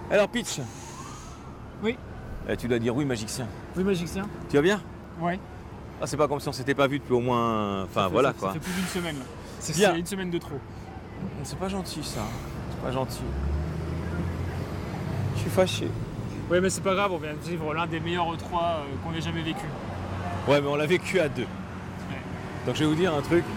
Alors pitch, Oui. tu dois dire oui magicien. Oui, magicien. Tu vas bien? Ouais. Ah, c'est pas comme si on s'était pas vu depuis au moins... Enfin Ça voilà fait, quoi. Ça fait plus d'une semaine là. C'est Bien. une semaine de trop. C'est pas gentil ça. C'est pas gentil. Je suis fâché. Ouais, mais c'est pas grave, on vient de vivre l'un des meilleurs E3 qu'on ait jamais vécu. Ouais, mais on l'a vécu à deux. Ouais. Donc je vais vous dire un truc.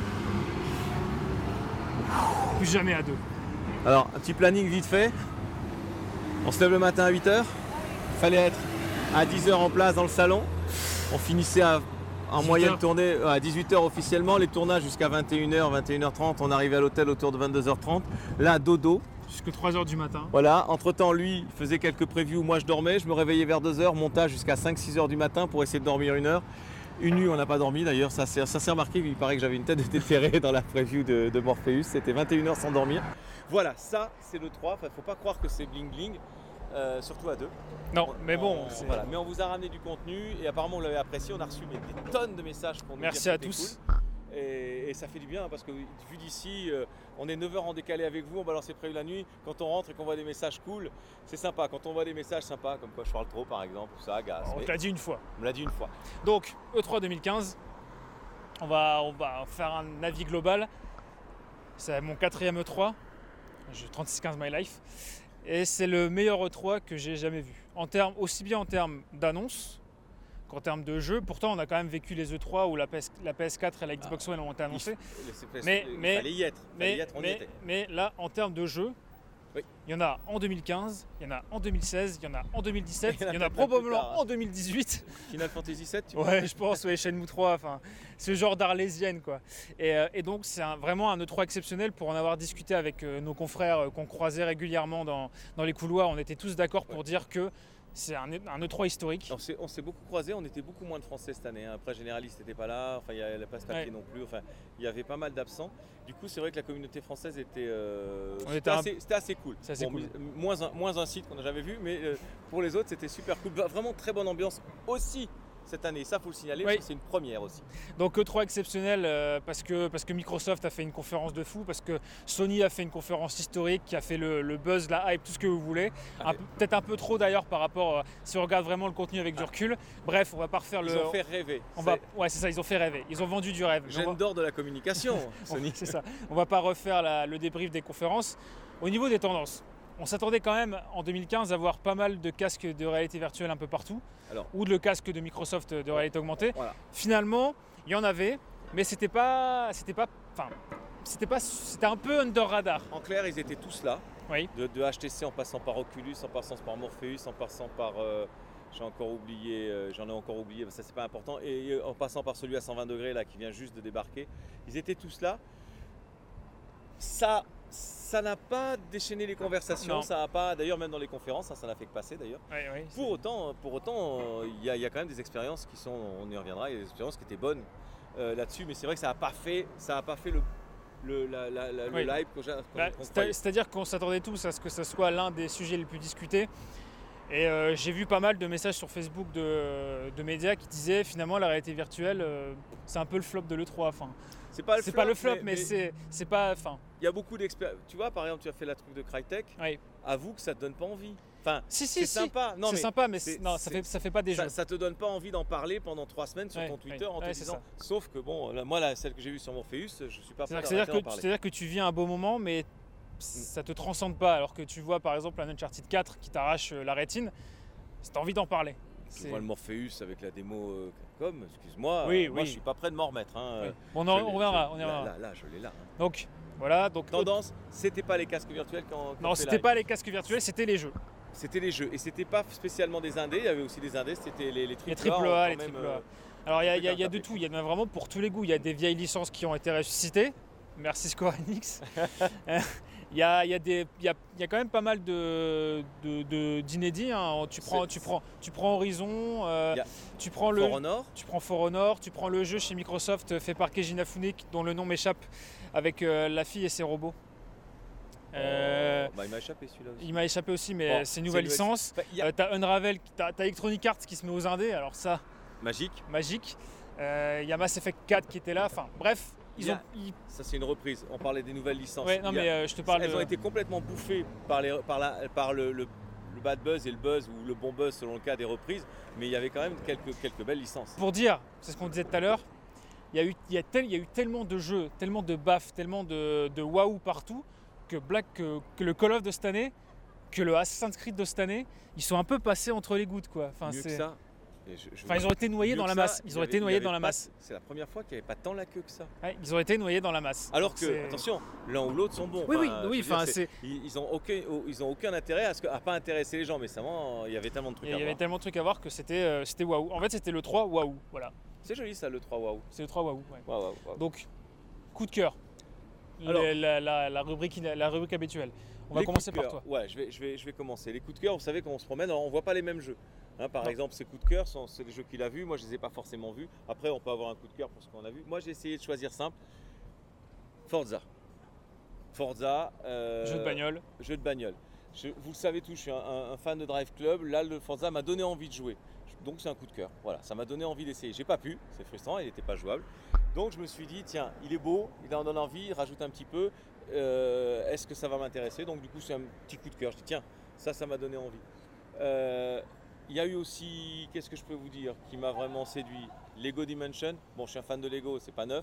Plus jamais à deux. Alors, un petit planning vite fait. On se lève le matin à 8h. Il fallait être à 10h en place dans le salon. On finissait en moyenne tournée à 18h officiellement. Les tournages jusqu'à 21h, 21h30. On arrivait à l'hôtel autour de 22h30. Là, dodo. Jusque 3h du matin. Voilà. Entre-temps, lui, il faisait quelques previews. Moi, je dormais. Je me réveillais vers 2h. Montage jusqu'à 5-6h du matin pour essayer de dormir 1 heure. Une nuit, on n'a pas dormi d'ailleurs. Ça s'est remarqué. Il paraît que j'avais une tête de déterré dans la preview de Morpheus. C'était 21h sans dormir. Voilà, ça, c'est le 3. Enfin, faut pas croire que c'est bling bling. Surtout à deux. Non, mais bon. Voilà. Mais on vous a ramené du contenu et apparemment on l'avait apprécié. On a reçu des tonnes de messages pour nous Merci dire à que c'était tous. cool. Et ça fait du bien parce que vu d'ici, on est 9h en décalé avec vous, on balance les prévus la nuit. Quand on rentre et qu'on voit des messages cool, c'est sympa. Quand on voit des messages sympas, comme quoi je parle trop par exemple, ça agace. On te l'a dit une fois. On me l'a dit une fois. Donc, E3 2015, on va faire un avis global. C'est mon 4e E3. J'ai 3615 My Life. Et c'est le meilleur E3 que j'ai jamais vu. Aussi bien en termes d'annonces qu'en termes de jeux. Pourtant, on a quand même vécu les E3 où la PS4 et la Xbox One ont été annoncées. Il fallait y être. On y était. Mais là, en termes de jeux, oui. Il y en a en 2015, il y en a en 2016, il y en a en 2017, il y en a probablement en 2018. Final Fantasy VII, tu vois? Ouais, je pense, ouais, Shenmue 3, enfin, ce genre d'arlésienne, quoi. Et donc, c'est vraiment un E3 exceptionnel pour en avoir discuté avec nos confrères qu'on croisait régulièrement dans les couloirs. On était tous d'accord pour dire que c'est un E3 historique. On s'est beaucoup croisés, on était beaucoup moins de Français cette année. Après, Généraliste n'était pas là, enfin, il n'y avait pas ce papier non plus. Enfin, il y avait pas mal d'absents. Du coup, c'est vrai que la communauté française était, c'était assez cool. Cool. Moins un site qu'on n'a jamais vu, mais pour les autres, c'était super cool. Vraiment très bonne ambiance aussi cette année. Ça, il faut le signaler, parce que c'est une première aussi. Donc E3 exceptionnel parce que Microsoft a fait une conférence de fou, parce que Sony a fait une conférence historique qui a fait le buzz, la hype, tout ce que vous voulez. Peut-être un peu trop d'ailleurs par rapport, si on regarde vraiment le contenu avec du recul. Bref, on va pas refaire Ils ont fait rêver. Ouais, c'est ça, ils ont fait rêver. Ils ont vendu du rêve. Gêne d'or de la communication, Sony. C'est ça. On va pas refaire le débrief des conférences. Au niveau des tendances, on s'attendait quand même en 2015 à voir pas mal de casques de réalité virtuelle un peu partout, ou le casque de Microsoft de réalité augmentée. Voilà. Finalement, il y en avait, mais c'était un peu under radar. En clair, ils étaient tous là. Oui. De HTC en passant par Oculus, en passant par Morpheus, en passant par j'en ai encore oublié, ça c'est pas important, et en passant par celui à 120 degrés là qui vient juste de débarquer. Ils étaient tous là. Ça n'a pas déchaîné les conversations, non. Ça n'a pas, d'ailleurs même dans les conférences, ça n'a fait que passer d'ailleurs. Oui, pour autant, il y a quand même des expériences qui sont, on y reviendra, il y a des expériences qui étaient bonnes là-dessus, mais c'est vrai que ça n'a pas fait le live qu'on croyait. C'est-à-dire qu'on s'attendait tous à ce que ça soit l'un des sujets les plus discutés. Et j'ai vu pas mal de messages sur Facebook de médias qui disaient finalement la réalité virtuelle, c'est un peu le flop de l'E3. Enfin, c'est pas le flop, mais c'est pas. Il y a beaucoup d'expériences. Tu vois, par exemple, tu as fait la truc de Crytek. Oui. Avoue que ça te donne pas envie. Enfin, c'est sympa. Non, c'est sympa, mais ça fait pas des jeux. Ça te donne pas envie d'en parler pendant 3 semaines sur ton Twitter en te disant. Sauf que bon, moi, celle que j'ai vue sur Morpheus, je suis pas prêt d'en parler. C'est-à-dire que tu vis un beau moment, mais ça te transcende pas. Alors que tu vois par exemple un Uncharted 4 qui t'arrache la rétine, t'as envie d'en parler. Tu vois le Morpheus avec la démo excuse-moi, moi je suis pas prêt de m'en remettre. Oui. On reviendra. Là, je l'ai là. Donc voilà. Tendance, c'était pas les casques virtuels Non, c'était pas les casques virtuels, c'était les jeux. C'était les jeux. Et c'était pas spécialement des indés, il y avait aussi des indés, c'était les triple A. Alors il y a de tout, il y en a vraiment pour tous les goûts. Il y a des vieilles licences qui ont été ressuscitées. Merci Square Enix. Il y a quand même pas mal d'inédits. Hein. Tu prends Horizon, tu prends For Honor, tu prends le jeu chez Microsoft fait par Keiji Inafune dont le nom m'échappe avec la fille et ses robots. Il m'a échappé celui-là aussi. Il m'a échappé aussi, mais c'est une nouvelle licence. T'as Unravel, t'as Electronic Arts qui se met aux indés, alors ça. Magique. Il y a Mass Effect 4 qui était là, enfin bref. Ça c'est une reprise, on parlait des nouvelles licences. Ouais, non, mais je te parle elles ont été complètement bouffées par le bad buzz et le buzz, ou le bon buzz selon le cas des reprises, mais il y avait quand même quelques belles licences. Pour dire, c'est ce qu'on disait tout à l'heure, il y a eu tellement de jeux, tellement de baffes, tellement de waouh partout, que le Call of de cette année, que le Assassin's Creed de cette année, ils sont un peu passés entre les gouttes, quoi. Mieux que ça. Ils ont été noyés dans la masse. Ils ont été noyés dans la masse. C'est la première fois qu'il n'y avait pas tant la queue que ça. Ouais, ils ont été noyés dans la masse. Alors que, attention, l'un ou l'autre sont bons. Oui. Ils ont aucun intérêt à pas intéresser les gens, mais vraiment, il y avait tellement de trucs à voir. Il y avait tellement de trucs à voir que c'était waouh. En fait, c'était le 3 waouh. Voilà. C'est joli ça, le 3 waouh. C'est le 3 waouh. Ouais. Wow. Donc, coup de cœur. Alors, la rubrique habituelle. On va commencer par toi. Ouais, je vais commencer. Les coups de cœur, vous savez, quand on se promène, alors on voit pas les mêmes jeux. Par exemple, ces coups de cœur, c'est des jeux qu'il a vus. Moi, je les ai pas forcément vus. Après, on peut avoir un coup de cœur pour ce qu'on a vu. Moi, j'ai essayé de choisir simple. Forza. Jeu de bagnole. Vous le savez tous, je suis un fan de Drive Club. Là, le Forza m'a donné envie de jouer. Donc, c'est un coup de cœur. Voilà, ça m'a donné envie d'essayer. J'ai pas pu, c'est frustrant, il n'était pas jouable. Donc, je me suis dit, tiens, il est beau, il en donne envie, il rajoute un petit peu. Est-ce que ça va m'intéresser? Donc, du coup, c'est un petit coup de cœur. Je dis, tiens, ça m'a donné envie. Il y a eu aussi, qu'est-ce que je peux vous dire, qui m'a vraiment séduit? Lego Dimension. Bon, je suis un fan de Lego, c'est pas neuf.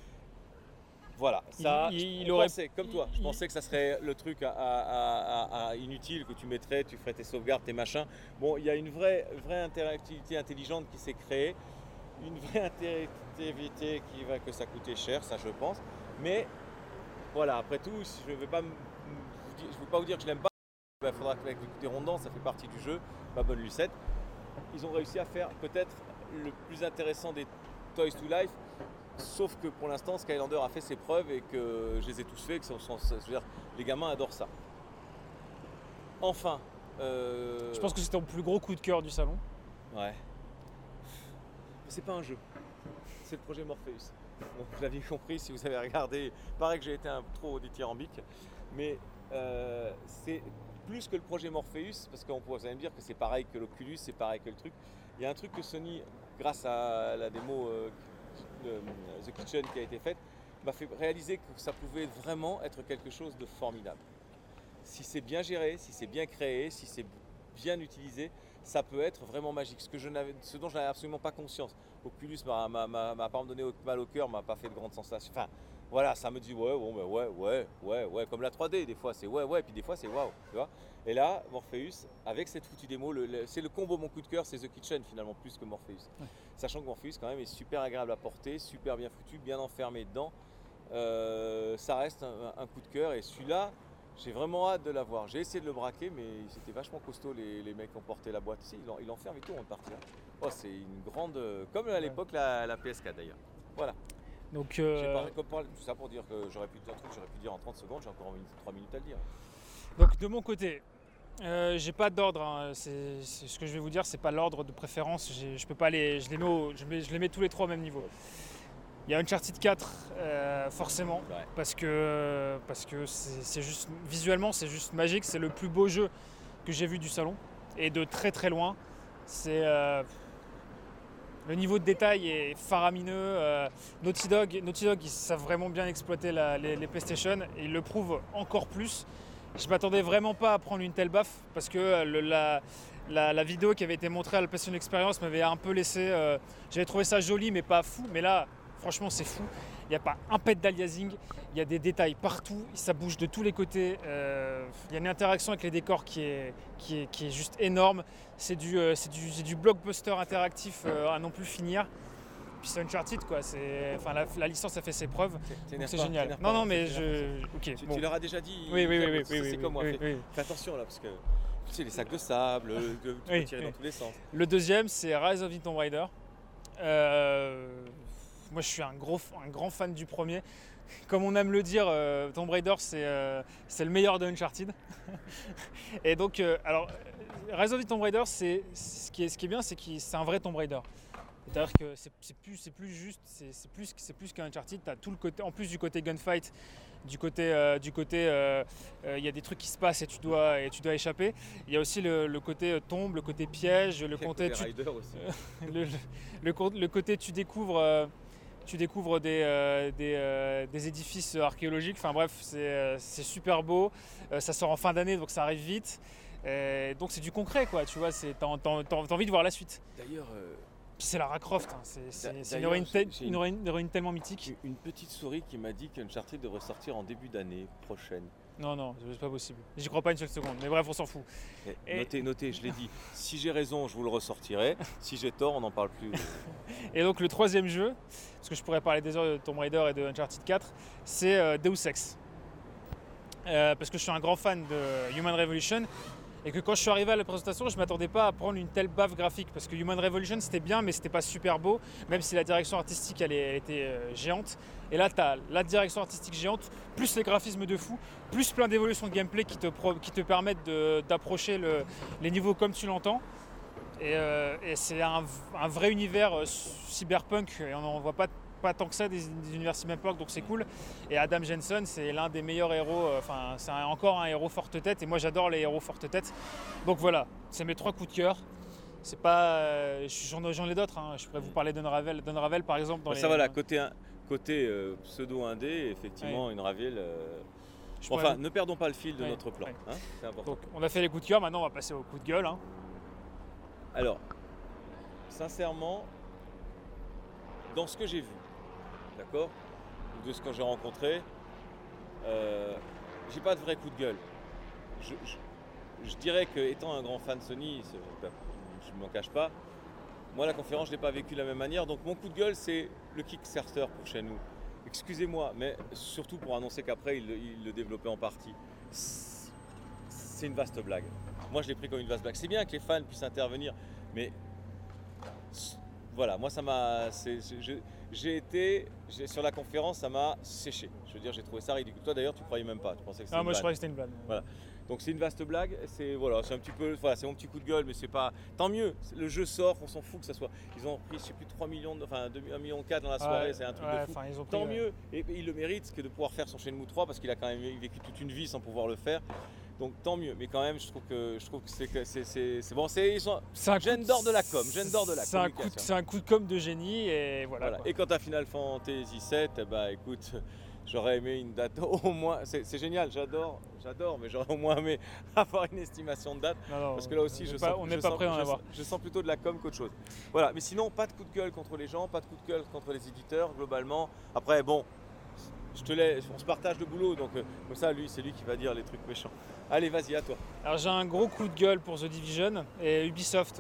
Voilà, ça, comme toi, je pensais que ça serait le truc inutile que tu mettrais, tu ferais tes sauvegardes, tes machins. Bon, il y a une vraie interactivité intelligente qui s'est créée, une vraie interactivité que ça coûtait cher, ça je pense. Mais voilà, après tout, je ne veux pas vous dire que je l'aime pas. Il faudra que des rondants, ça fait partie du jeu, ma bonne Lucette. Ils ont réussi à faire peut-être le plus intéressant des Toys to Life, sauf que pour l'instant Skylander a fait ses preuves et que je les ai tous faits, les gamins adorent ça. Enfin, je pense que c'est ton plus gros coup de cœur du salon. Ouais. C'est pas un jeu, c'est le projet Morpheus. Donc vous l'aviez compris si vous avez regardé, pareil que j'ai été trop dithyrambique, mais c'est plus que le projet Morpheus, parce que vous allez me dire que c'est pareil que l'Oculus, c'est pareil que le truc. Il y a un truc que Sony, grâce à la démo The Kitchen qui a été faite, m'a fait réaliser que ça pouvait vraiment être quelque chose de formidable. Si c'est bien géré, si c'est bien créé, si c'est bien utilisé, ça peut être vraiment magique. Ce dont je n'avais absolument pas conscience. Oculus m'a pas donné mal au cœur, m'a pas fait de grandes sensations. Enfin, voilà, ça me dit ouais, comme la 3D, des fois c'est ouais, puis des fois c'est waouh, tu vois. Et là, Morpheus, avec cette foutue démo, c'est le combo mon coup de cœur, c'est The Kitchen finalement, plus que Morpheus. Ouais. Sachant que Morpheus quand même est super agréable à porter, super bien foutu, bien enfermé dedans. Ça reste un coup de cœur et celui-là, j'ai vraiment hâte de l'avoir. J'ai essayé de le braquer, mais c'était vachement costaud les mecs qui ont porté la boîte. Si, il enferme et tout, on est parti là. Oh, c'est une grande, comme à l'époque la PS4 d'ailleurs. Voilà. Donc, tout ça pour dire que j'aurais pu dire en 30 secondes, j'ai encore 3 minutes à le dire. Donc de mon côté, j'ai pas d'ordre. Hein. C'est ce que je vais vous dire, c'est pas l'ordre de préférence. Je peux pas je les mets tous les trois au même niveau. Il y a Uncharted 4 forcément, ouais. parce que c'est juste visuellement c'est juste magique. C'est le plus beau jeu que j'ai vu du salon et de très très loin. C'est le niveau de détail est faramineux. Naughty Dog, ils savent vraiment bien exploiter les PlayStation et ils le prouvent encore plus. Je m'attendais vraiment pas à prendre une telle baffe parce que la vidéo qui avait été montrée à la PlayStation Experience m'avait un peu laissé. J'avais trouvé ça joli mais pas fou. Mais là, franchement, c'est fou. Il n'y a pas un pet d'aliasing. Il y a des détails partout. Ça bouge de tous les côtés. Il y a une interaction avec les décors qui est juste énorme. C'est du blockbuster interactif à non plus finir. Puis c'est Uncharted quoi. La licence a fait ses preuves. C'est génial. Non mais tu leur as déjà dit. Oui. C'est comme moi. Fais attention là parce que tu sais les sacs de sable, tu peux tirer dans tous les sens. Le deuxième c'est Rise of the Tomb Raider. Moi je suis un grand fan du premier. Comme on aime le dire, Tomb Raider c'est le meilleur de Uncharted. Et donc alors Rise of the Tomb Raider ce qui est bien c'est que c'est un vrai Tomb Raider. C'est-à-dire que c'est plus juste, c'est plus qu'un Uncharted. T'as tout le côté, en plus du côté gunfight, du côté il y a des trucs qui se passent et tu dois échapper. Il y a aussi le côté tombe, le côté piège, le côté le côté tu découvres des édifices archéologiques. Enfin bref, c'est super beau. Ça sort en fin d'année donc ça arrive vite. Et donc c'est du concret, quoi, tu vois, t'as envie de voir la suite. D'ailleurs, Puis c'est Lara Croft, hein, c'est une d'ailleurs, héroïne tellement mythique. une petite souris qui m'a dit qu'Uncharted devrait sortir en début d'année prochaine. Non, c'est pas possible. J'y crois pas une seule seconde, mais bref, on s'en fout. Notez, je l'ai dit. Si j'ai raison, je vous le ressortirai. Si j'ai tort, on n'en parle plus. Et donc le troisième jeu, parce que je pourrais parler des heures de Tomb Raider et de Uncharted 4, c'est Deus Ex. Parce que je suis un grand fan de Human Revolution, et que quand je suis arrivé à la présentation, je ne m'attendais pas à prendre une telle baffe graphique, parce que Human Revolution c'était bien, mais c'était pas super beau, même si la direction artistique elle était géante. Et là tu as la direction artistique géante, plus les graphismes de fou, plus plein d'évolutions de gameplay qui te permettent d'approcher les niveaux comme tu l'entends. Et c'est un vrai univers cyberpunk, et on n'en voit pas tant que ça des univers cyberpunk, donc c'est cool. Et Adam Jensen, c'est l'un des meilleurs héros, c'est encore un héros forte tête, et moi j'adore les héros forte tête. Donc voilà, c'est mes 3 coups de cœur. C'est pas, j'en ai d'autres, hein. Je pourrais vous parler d'Unravel par exemple. Ça voilà, côté pseudo-indé, effectivement, Unravel. Enfin, ne perdons pas le fil de notre plan, hein, c'est important. Donc on a fait les coups de cœur, maintenant on va passer aux coups de gueule. Hein. Alors, sincèrement, dans ce que j'ai vu, d'accord, ou de ce que j'ai rencontré, j'ai pas de vrai coup de gueule. Je dirais que, étant un grand fan Sony, je ne m'en cache pas, moi la conférence je l'ai pas vécue de la même manière, donc mon coup de gueule c'est le Kickstarter pour Shenmue. Excusez-moi, mais surtout pour annoncer qu'après il le développait en partie. C'est une vaste blague. Moi je l'ai pris comme une vaste blague. C'est bien que les fans puissent intervenir, mais voilà, moi ça m'a. Sur la conférence, ça m'a séché. Je veux dire, j'ai trouvé ça ridicule. Toi d'ailleurs, tu croyais même pas. Tu pensais que c'était moi je croyais que c'était une blague. Voilà. Donc c'est une vaste blague. C'est un petit peu. Voilà, c'est mon petit coup de gueule, mais c'est pas. Tant mieux. Le jeu sort, on s'en fout que ça soit. Ils ont pris, je sais plus, 3 millions, 1,4 million dans la soirée. C'est un truc de fou. Tant mieux. Et il le mérite que de pouvoir faire son Shenmue 3 parce qu'il a quand même vécu toute une vie sans pouvoir le faire. Donc tant mieux, mais quand même je trouve que c'est bon, c'est un gène d'or de la com, c'est un coup de com de génie et voilà. Et quant à Final Fantasy VII, bah écoute, j'aurais aimé une date au moins, c'est génial, j'adore, mais j'aurais au moins aimé avoir une estimation de date, parce que là aussi on n'est pas prêt d'en avoir. Je sens plutôt de la com qu'autre chose. Voilà, mais sinon pas de coup de gueule contre les gens, pas de coup de gueule contre les éditeurs globalement. Après bon. Je te laisse, on se partage le boulot, donc comme ça, c'est lui qui va dire les trucs méchants. Allez, vas-y, à toi. Alors j'ai un gros coup de gueule pour The Division et Ubisoft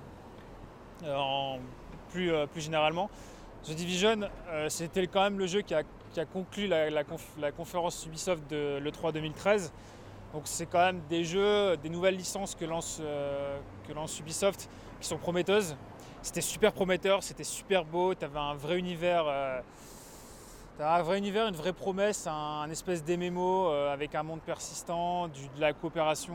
plus généralement. The Division, c'était quand même le jeu qui a conclu la conférence Ubisoft de l'E3 2013. Donc c'est quand même des jeux, des nouvelles licences que lance Ubisoft qui sont prometteuses. C'était super prometteur, c'était super beau, tu avais un vrai univers. Une vraie promesse, un espèce d'MMO avec un monde persistant, de la coopération,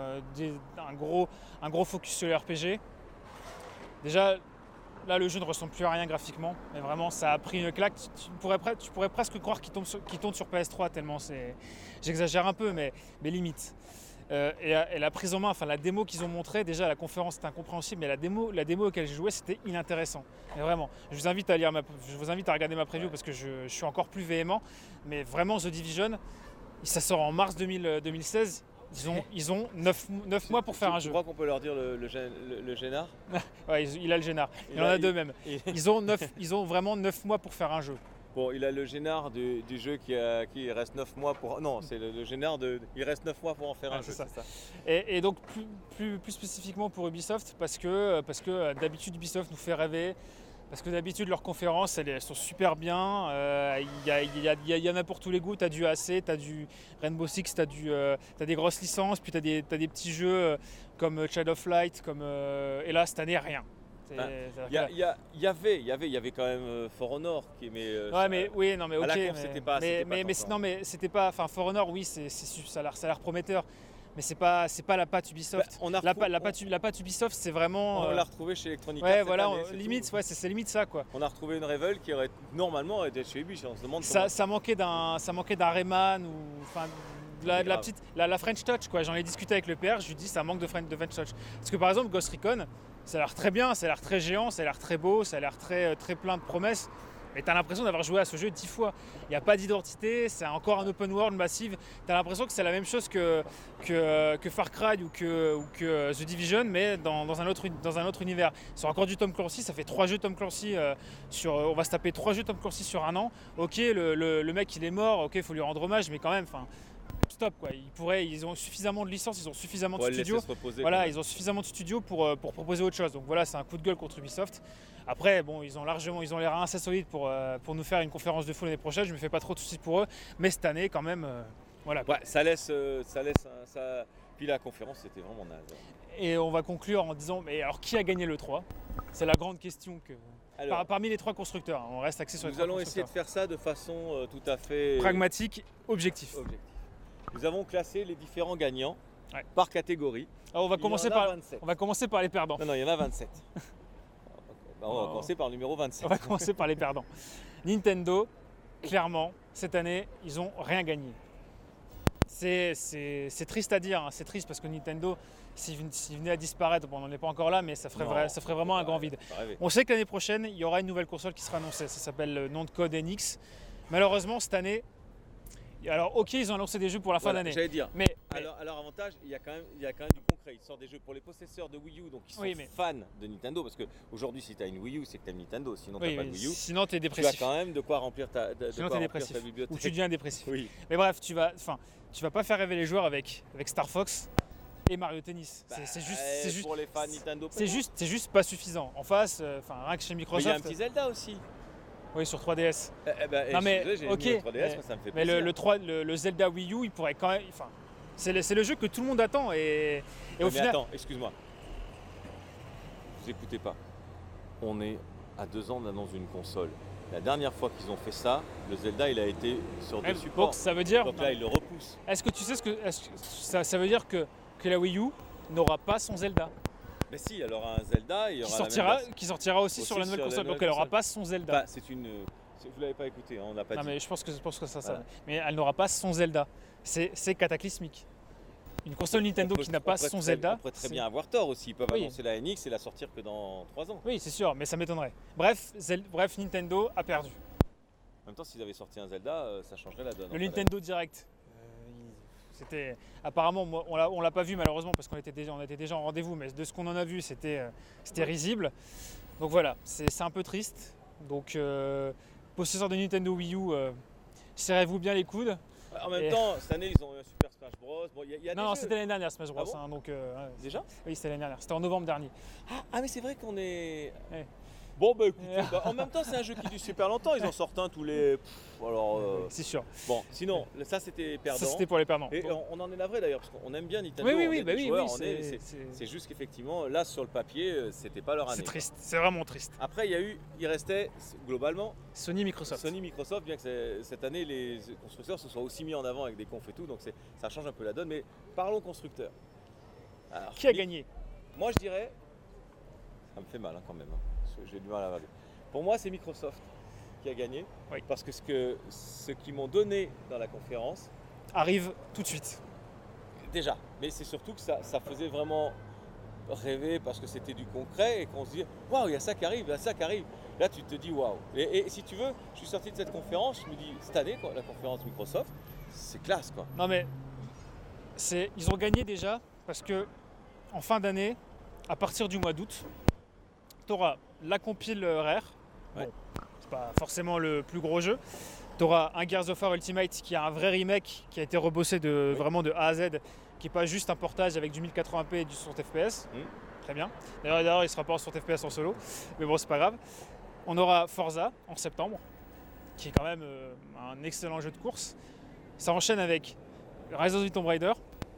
un gros focus sur le RPG. Déjà, là le jeu ne ressemble plus à rien graphiquement, mais vraiment ça a pris une claque. Tu pourrais presque croire qu'il tourne sur PS3 tellement j'exagère un peu, mais limite. Et la prise en main, enfin la démo qu'ils ont montrée, déjà la conférence c'était incompréhensible, mais la démo auquel j'ai joué c'était inintéressant. Mais vraiment, je vous invite à regarder ma preview parce que je suis encore plus véhément. Mais vraiment The Division, ça sort en mars 2016. Ils ont 9 mois pour faire un jeu. Je crois qu'on peut leur dire le Génard. Ouais, il a le Génard. Il en a deux même. Ils ont vraiment 9 mois pour faire un jeu. Bon, il a le Génard du jeu qui reste 9 mois pour... Non, c'est le Génard il reste 9 mois pour en faire un jeu. C'est ça. Et donc plus spécifiquement pour Ubisoft, parce que d'habitude Ubisoft nous fait rêver, parce que d'habitude leurs conférences elles sont super bien, il y en a pour tous les goûts, tu as du AC, tu as du Rainbow Six, tu as des grosses licences, puis tu as des petits jeux comme Child of Light, et là cette année rien. Il y avait quand même For Honor qui aimait. Ok. C'était pas. Mais c'était pas. Enfin, For Honor, oui, ça a l'air prometteur. Mais c'est pas la patte Ubisoft. La patte Ubisoft, c'est vraiment. On l'a retrouvé chez Electronic Arts. Ouais, cette voilà. année, Limite, c'est limite ça, quoi. On a retrouvé une Revel qui aurait normalement été chez Ubisoft. On se demande. Ça manquait d'un Rayman ou enfin. La French Touch, quoi. J'en ai discuté avec le PR, je lui dis ça manque de French Touch. Parce que par exemple, Ghost Recon, ça a l'air très bien, ça a l'air très géant, ça a l'air très beau, ça a l'air très plein de promesses. Mais tu as l'impression d'avoir joué à ce jeu 10 fois. Il n'y a pas d'identité, c'est encore un open world massive. Tu as l'impression que c'est la même chose que Far Cry ou que The Division, mais dans un autre univers. Sur encore du Tom Clancy, ça fait 3 jeux Tom Clancy on va se taper 3 jeux Tom Clancy sur un an. Ok, le mec il est mort, ok, il faut lui rendre hommage, mais quand même, stop quoi. Ils ont suffisamment de licences, ils ont suffisamment de studios. Voilà, ils ont suffisamment de studios pour proposer autre chose. Donc voilà, c'est un coup de gueule contre Ubisoft. Après, bon, ils ont les reins assez solides pour nous faire une conférence de fou l'année prochaine. Je me fais pas trop de soucis pour eux, mais cette année quand même, voilà. Ouais, ça laisse. Puis la conférence, c'était vraiment naze. Et on va conclure en disant, mais alors qui a gagné le 3 ? C'est la grande question parmi les 3 constructeurs. On reste axé sur les 3 constructeurs. Nous allons essayer de faire ça de façon tout à fait pragmatique, objectif. Nous avons classé les différents gagnants par catégorie. Alors on va commencer par les perdants. Non, il y en a 27. On va commencer par le numéro 27. On va commencer par les perdants. Nintendo, clairement, cette année, ils n'ont rien gagné. C'est triste à dire, hein. C'est triste parce que Nintendo, s'il venait à disparaître, bon, on n'en est pas encore là, mais ça ferait vraiment un grand vide. On sait que l'année prochaine, il y aura une nouvelle console qui sera annoncée. Ça s'appelle le nom de code NX. Malheureusement, cette année, alors ok, ils ont annoncé des jeux pour la fin d'année. J'allais dire. Mais à leur avantage, il y a quand même du concret. Ils sortent des jeux pour les possesseurs de Wii U, donc ils sont fans de Nintendo, parce qu'aujourd'hui, si tu as une Wii U, c'est que tu aimes Nintendo. Sinon, tu n'as pas de Wii U. Sinon, tu es dépressif. Tu as quand même de quoi remplir ta bibliothèque. Ou tu deviens dépressif. Oui. Mais bref, tu vas pas faire rêver les joueurs avec Star Fox et Mario Tennis. C'est juste pour les fans Nintendo. C'est juste pas suffisant. En face, rien que chez Microsoft. Mais il y a un petit Zelda aussi. Oui, sur 3DS. Non mais ok. 3DS, ça me fait plaisir. Mais le Zelda Wii U, il pourrait quand même. C'est le jeu que tout le monde attend et au final. Attends, excuse-moi. Vous écoutez pas. On est à 2 ans d'annonce d'une console. La dernière fois qu'ils ont fait ça, le Zelda il a été sur des supports. Donc ça veut dire. Donc là ils le repoussent. Est-ce que tu sais ça veut dire que la Wii U n'aura pas son Zelda? Mais si, elle aura un Zelda, il y aura qui sortira aussi sur la nouvelle console. Donc elle n'aura pas son Zelda. Vous l'avez pas écouté, hein, on n'a pas dit. Non mais je pense que ça. Voilà. Mais elle n'aura pas son Zelda. C'est cataclysmique. Une console Nintendo qui n'a pas son Zelda. On pourrait très bien avoir tort aussi. Ils peuvent annoncer la NX et la sortir que dans 3 ans. Oui, c'est sûr, mais ça m'étonnerait. Bref, Nintendo a perdu. En même temps, s'ils avaient sorti un Zelda, ça changerait la donne. Le Nintendo Direct. C'était apparemment, on l'a pas vu malheureusement parce qu'on était déjà en rendez-vous, mais de ce qu'on en a vu, c'était risible. Donc voilà, c'est un peu triste. Donc possesseur de Nintendo Wii U, serrez-vous bien les coudes. En même temps, cette année, ils ont eu un Super Smash Bros. Bon, non, c'était l'année dernière Smash Bros. Ah bon donc, déjà ? Oui, c'était l'année dernière. C'était en novembre dernier. Ah mais c'est vrai qu'on est. Ouais. Bon bah écoutez, en même temps c'est un jeu qui dure super longtemps, ils en sortent un tous les. C'est sûr. Bon, sinon ça c'était perdant. Ça c'était pour les perdants. Et on en est navré d'ailleurs parce qu'on aime bien Nintendo. C'est juste qu'effectivement là sur le papier c'était pas leur année. C'est triste, c'est vraiment triste. Après il restait globalement Sony Microsoft, bien que cette année les constructeurs se soient aussi mis en avant avec des confs et tout, donc ça change un peu la donne. Mais parlons constructeurs. Alors, qui a gagné ? Moi je dirais, ça me fait mal quand même. J'ai du mal à regarder. Pour moi, c'est Microsoft qui a gagné. Oui. Parce que ce qu'ils m'ont donné dans la conférence arrive tout de suite. Déjà. Mais c'est surtout que ça faisait vraiment rêver parce que c'était du concret et qu'on se dit waouh, il y a ça qui arrive, il y a ça qui arrive. Là, tu te dis waouh. Et si tu veux, je suis sorti de cette conférence, je me dis cette année, la conférence Microsoft, c'est classe quoi. Non mais ils ont gagné déjà parce que en fin d'année, à partir du mois d'août, tu auras la compile Rare, bon, c'est pas forcément le plus gros jeu. Tu auras un Gears of War Ultimate qui a un vrai remake qui a été rebossé vraiment de A à Z, qui n'est pas juste un portage avec du 1080p et du 60 fps. Très bien. D'ailleurs, il sera pas en 60 fps en solo, mais bon, c'est pas grave. On aura Forza en septembre, qui est quand même un excellent jeu de course. Ça enchaîne avec Rise of the Tomb Raider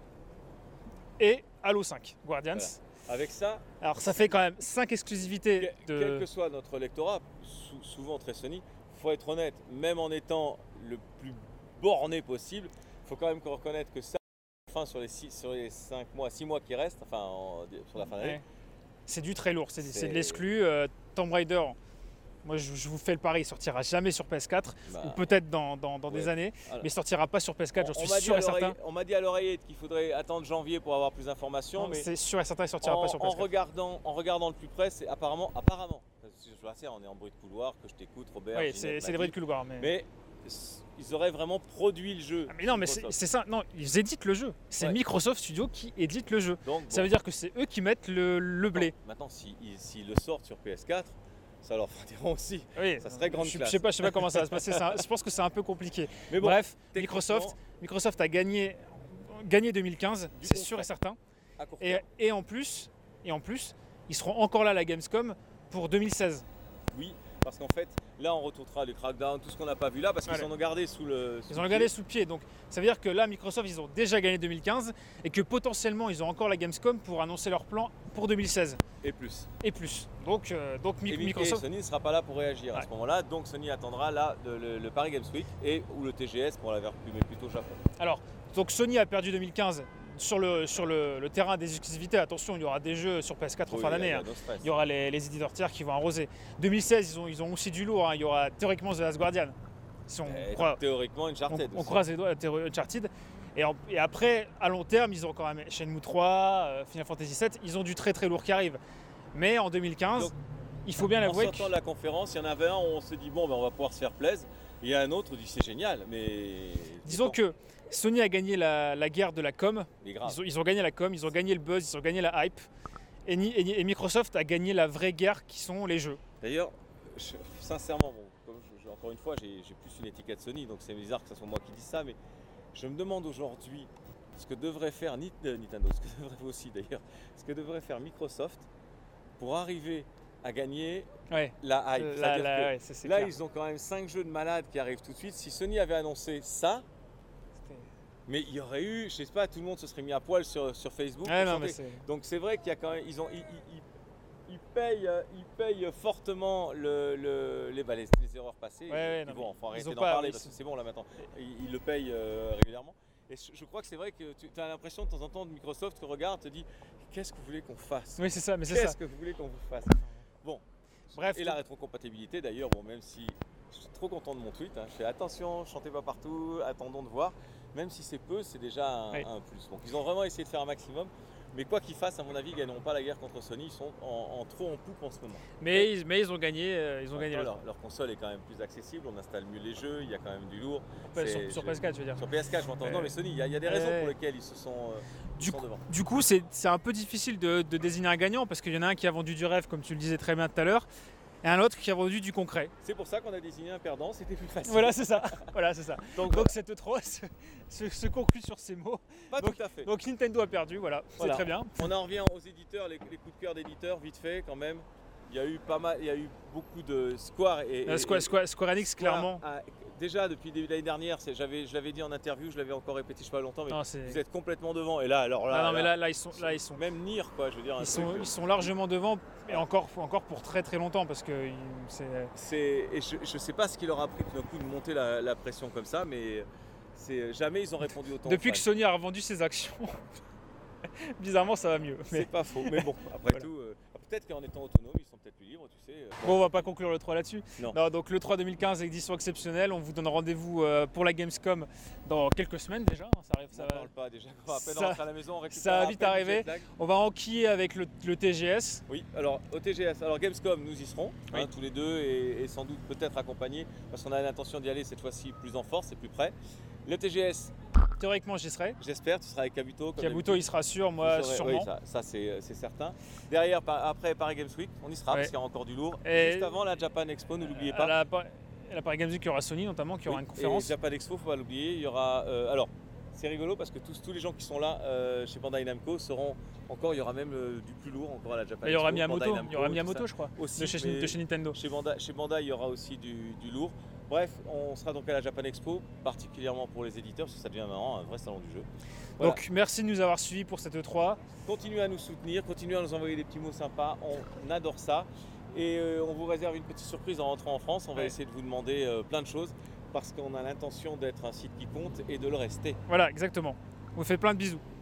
et Halo 5 Guardians. Voilà. Avec ça, alors ça fait quand même 5 exclusivités. Quel que soit notre lectorat, souvent très Sony, il faut être honnête, même en étant le plus borné possible, il faut quand même reconnaître que ça, enfin, sur les 6 mois qui restent, sur la fin d'année, c'est du très lourd, c'est de l'exclu. Tomb Raider, moi je vous fais le pari, il sortira jamais sur PS4, ou peut-être dans des années, mais il sortira pas sur PS4, j'en suis sûr et certain. On m'a dit à l'oreillette qu'il faudrait attendre janvier pour avoir plus d'informations. Mais c'est sûr et certain, il sortira pas sur PS4. En regardant le plus près, c'est apparemment, on est en bruit de couloir, que je t'écoute, Robert. Oui, Ginette, c'est des bruits de couloir. Mais ils auraient vraiment produit le jeu. Ah, mais non, mais c'est ça. Non, ils éditent le jeu. C'est Microsoft Studio qui édite le jeu. Donc, ça veut dire que c'est eux qui mettent le blé. Maintenant, s'ils le sortent sur PS4, ça leur fera des ronds aussi. Oui, ça serait grande classe. Je sais pas comment ça va se passer. Je pense que c'est un peu compliqué. Mais bon, bref, Microsoft a gagné 2015, c'est sûr et certain. Et en plus, ils seront encore là à la Gamescom pour 2016. Oui, parce qu'en fait, là on retrouvera les Crackdown, tout ce qu'on n'a pas vu là, parce qu'ils en ont gardé sous le pied. Donc ça veut dire que là, Microsoft, ils ont déjà gagné 2015 et que potentiellement, ils ont encore la Gamescom pour annoncer leur plan pour 2016. Et plus. Donc Microsoft... Et Sony ne sera pas là pour réagir à ce moment-là, donc Sony attendra là le Paris Games Week ou le TGS pour l'avoir mais plutôt Japon. Alors, donc Sony a perdu 2015 sur le terrain des exclusivités. Attention, il y aura des jeux sur PS4 en fin d'année. Il y aura les éditeurs tiers qui vont arroser. 2016, ils ont aussi du lourd. Il y aura théoriquement The Last Guardian. Si théoriquement Uncharted. On croise les doigts, Uncharted. Et après, à long terme, ils ont quand même Shenmue 3, Final Fantasy VII. Ils ont du très très lourd qui arrive. Mais en 2015, donc, il faut bien l'avouer. En sortant de la conférence, il y en avait un où on se dit bon, on va pouvoir se faire plaisir. Il y a un autre qui dit c'est génial, mais... Disons que Sony a gagné la guerre de la com. Ils ont gagné la com, ils ont gagné le buzz, ils ont gagné la hype. Et Microsoft a gagné la vraie guerre qui sont les jeux. D'ailleurs, sincèrement, encore une fois, j'ai plus une étiquette Sony, donc c'est bizarre que ce soit moi qui dise ça, mais je me demande aujourd'hui ce que devrait faire Nintendo, ce que devrait aussi d'ailleurs, ce que devrait faire Microsoft pour arriver à gagner la hype. Là, ils ont quand même 5 jeux de malades qui arrivent tout de suite. Si Sony avait annoncé ça, mais il y aurait eu, je sais pas, tout le monde se serait mis à poil sur Facebook. Donc c'est vrai qu'il y a quand même, ils payent fortement les erreurs passées. Bon, faut arrêter d'en parler parce que c'est bon là maintenant. Ils le payent régulièrement. Et je crois que c'est vrai que tu as l'impression de temps en temps de Microsoft te regarde, te dit qu'est-ce que vous voulez qu'on fasse ? Oui, c'est ça, mais c'est Qu'est-ce que vous voulez qu'on vous fasse ? Bon, bref. Et la rétrocompatibilité d'ailleurs, même si je suis trop content de mon tweet, je fais attention, chantez pas partout, attendons de voir. Même si c'est peu, c'est déjà un plus. Donc ils ont vraiment essayé de faire un maximum. Mais quoi qu'ils fassent, à mon avis, ils ne gagneront pas la guerre contre Sony. Ils sont trop en poupe en ce moment. Mais ils ont gagné. Leur console est quand même plus accessible. On installe mieux les jeux. Il y a quand même du lourd. Sur PS4, je veux dire. Sur PS4, je m'entends. Non, mais Sony, il y a des raisons pour lesquelles ils se sont devant. Du coup, c'est un peu difficile de désigner un gagnant parce qu'il y en a un qui a vendu du rêve, comme tu le disais très bien tout à l'heure, et un autre qui a vendu du concret. C'est pour ça qu'on a désigné un perdant, c'était plus facile. Voilà, c'est ça. Donc cette E3 se conclut sur ces mots. Tout à fait. Donc Nintendo a perdu, c'est très bien. On en revient aux éditeurs, les coups de cœur d'éditeurs, vite fait quand même. Il y a eu beaucoup de Square Square Enix, clairement. Déjà depuis l'année dernière, je l'avais dit en interview, je l'avais encore répété je sais pas longtemps, mais vous êtes complètement devant. Et là, ils sont même Nier, quoi, je veux dire. Ils sont largement devant, et encore pour très très longtemps parce que je sais pas ce qui leur a pris tout d'un coup de monter la pression comme ça, mais jamais ils ont répondu autant. Depuis que Sony a revendu ses actions, bizarrement ça va mieux. C'est pas faux, mais bon, après tout. Peut-être qu'en étant autonome, ils sont peut-être plus libres, tu sais. Bon, on va pas conclure le 3 là-dessus. Non, donc le 3 2015, édition exceptionnelle. On vous donne rendez-vous pour la Gamescom dans quelques semaines déjà. Ça arrive, on n'en parle pas déjà. On va à peine rentrer à la maison, on récupère. Ça va vite arriver. On va enquiller avec le TGS. Oui, alors au TGS, Gamescom, nous y serons, tous les deux, et sans doute peut-être accompagnés, parce qu'on a l'intention d'y aller cette fois-ci plus en force et plus près. Le TGS. Théoriquement, j'y serai. J'espère, tu seras avec Kabuto. Kabuto, il sera sûr, moi sûrement. Oui, ça c'est certain. Derrière, après Paris Games Week, on y sera parce qu'il y aura encore du lourd. Et juste avant la Japan Expo, ne l'oubliez pas. La Paris Games Week, il y aura Sony notamment, qui aura une conférence. Et Japan Expo, faut pas l'oublier. Il y aura. Alors, c'est rigolo parce que tous les gens qui sont là chez Bandai Namco seront encore. Il y aura même du plus lourd encore à la Japan Expo. Il y aura Miyamoto, je crois. Aussi, de chez Nintendo. Chez Bandai, il y aura aussi du lourd. Bref, on sera donc à la Japan Expo, particulièrement pour les éditeurs, parce que ça devient vraiment un vrai salon du jeu. Voilà. Donc merci de nous avoir suivis pour cette E3. Continuez à nous soutenir, continuez à nous envoyer des petits mots sympas, on adore ça. Et on vous réserve une petite surprise en rentrant en France, on va essayer de vous demander plein de choses, parce qu'on a l'intention d'être un site qui compte et de le rester. Voilà, exactement. On vous fait plein de bisous.